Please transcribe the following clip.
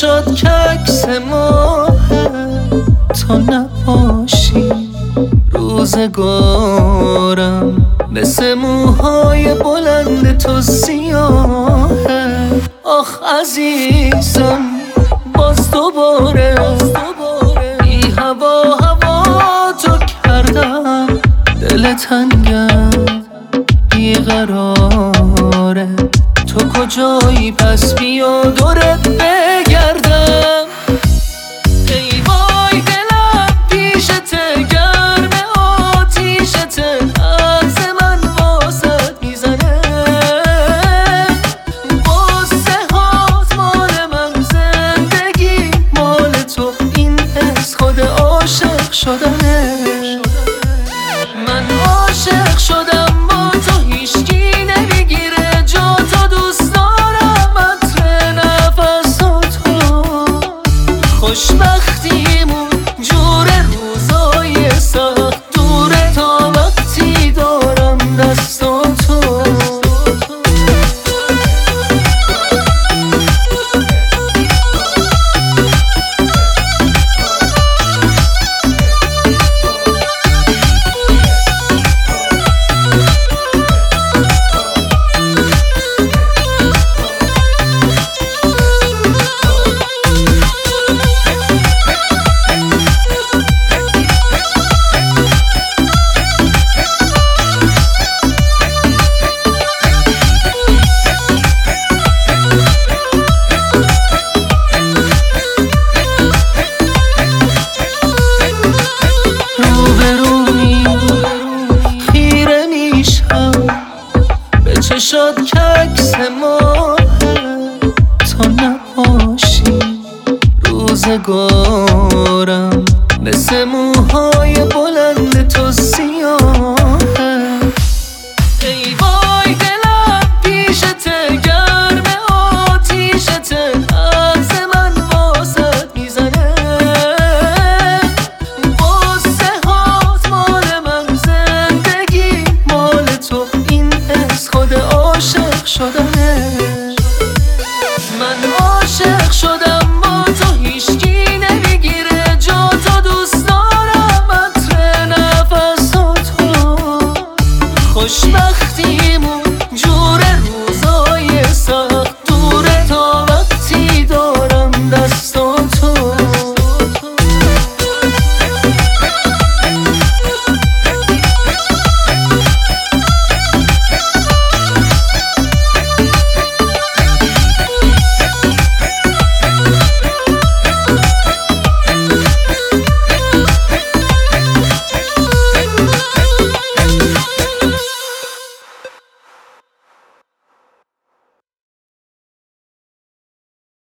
چشات که عکس ماهه، تا نباشی روزگارم مثل موهای بلند تو سیاهه. آخ عزیزم باز دوباره بی هوا تو کردم، دل تنگم بیقراره، تو کجایی پس بیا دورت بگردم. ای وای دلم پیشته گرم آتیشته، عکس من واسد میزنه، قصه هات مال من، زندگی مال تو، این حس خود عاشق شدنه. من عاشق شدم با تو، هیچکی نمیگیره جا تو، دوست دارم عطر نفساتو، خوشبختیمون جور روزای سخت دوره، تا وقتی دارم دستاتو. چشات که عکس ماهه، تا نباشی روزگارم مثل موهای بلند تو سیاهه. ای وای دلم پیشته گرم آتیشته، عکس من واسد میزنه، قصه هات مال من، زندگی مال تو، این حس خود عاشق شدن.